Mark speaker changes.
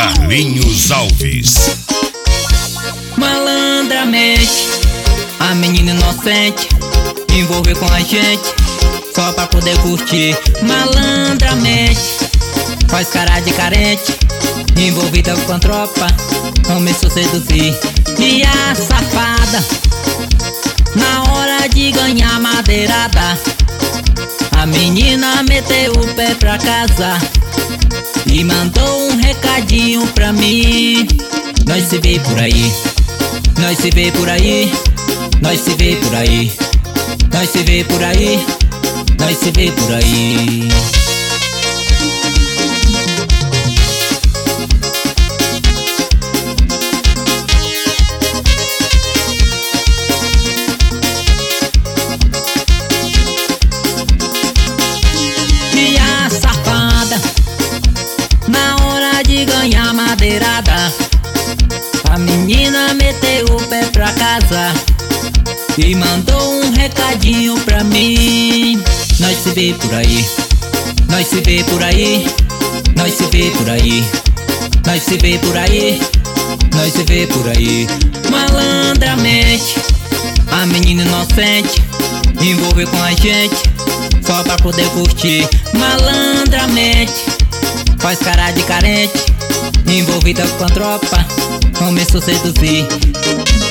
Speaker 1: Carlinhos Alves.
Speaker 2: Malandramente, a menina inocente envolveu com a gente só pra poder curtir. Malandramente, faz cara de carente, envolvida com a tropa, começou a seduzir. E a safada, na hora de ganhar madeirada, a menina meteu o pé pra casa e mandou um recadinho pra mim. Nós se vê por aí, nós se vê por aí, nós se vê por aí, nós se vê por aí, nós se vê por aí. E a safada, na hora de ganhar madeirada, a menina meteu o pé pra casa e mandou um recadinho pra mim. Nós se vê por aí, nós se vê por aí, nós se vê por aí, nós se vê por aí, nós se vê por aí. Malandramente, a menina inocente envolveu com a gente só pra poder curtir. Malandramente, faz cara de carente, envolvida com a tropa, começou a seduzir.